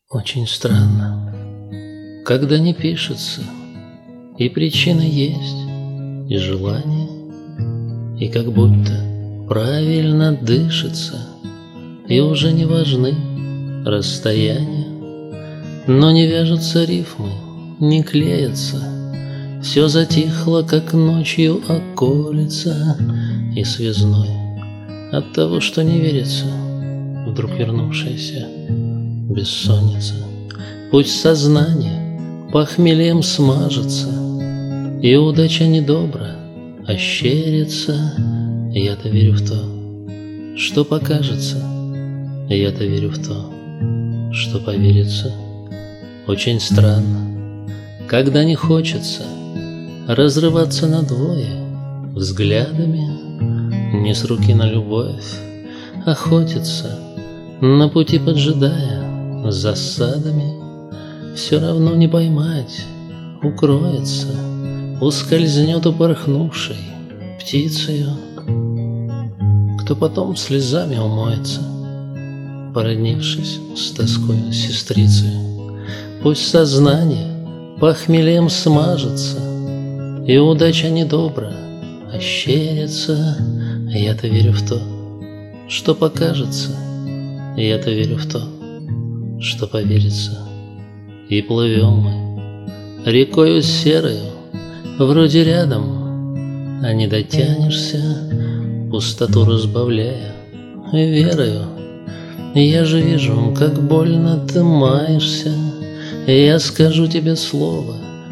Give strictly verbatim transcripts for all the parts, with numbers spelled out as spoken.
Очень странно, когда не пишется, и причина есть, и желание, и как будто правильно дышится, и уже не важны расстояния, но не вяжутся рифмы, не клеятся, все затихло, как ночью околица, и связной от того, что не верится, вдруг вернувшаяся бессонница. Пусть сознание похмельем смажется, и удача недобра ощерится. Я-то верю в то, что покажется, я-то верю в то, что поверится. Очень странно, когда не хочется разрываться надвое взглядами, не с руки на любовь охотиться, на пути поджидая засадами. Все равно не поймать, укроется, ускользнет упорхнувшей птицею, кто потом слезами умоется, породнившись с тоской сестрицею. Пусть сознание похмельем смажется, и удача недобра ощерится. Я-то верю в то, что покажется, я-то верю в то, что поверится. И плывем мы рекою серою, вроде рядом, а не дотянешься, пустоту разбавляя верою. Я же вижу, как больно ты маешься, я скажу тебе слово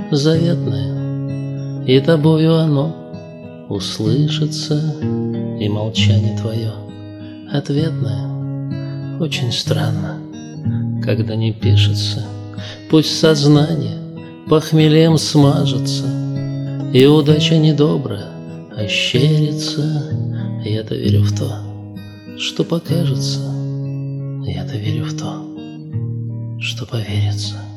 заветное, и тобою оно услышится, и молчание твое ответное. Очень странно, когда не пишется. Пусть сознание похмельем смажется, и удача недобра ощерится. Я-то верю в то, что покажется, я-то верю в то, что поверится.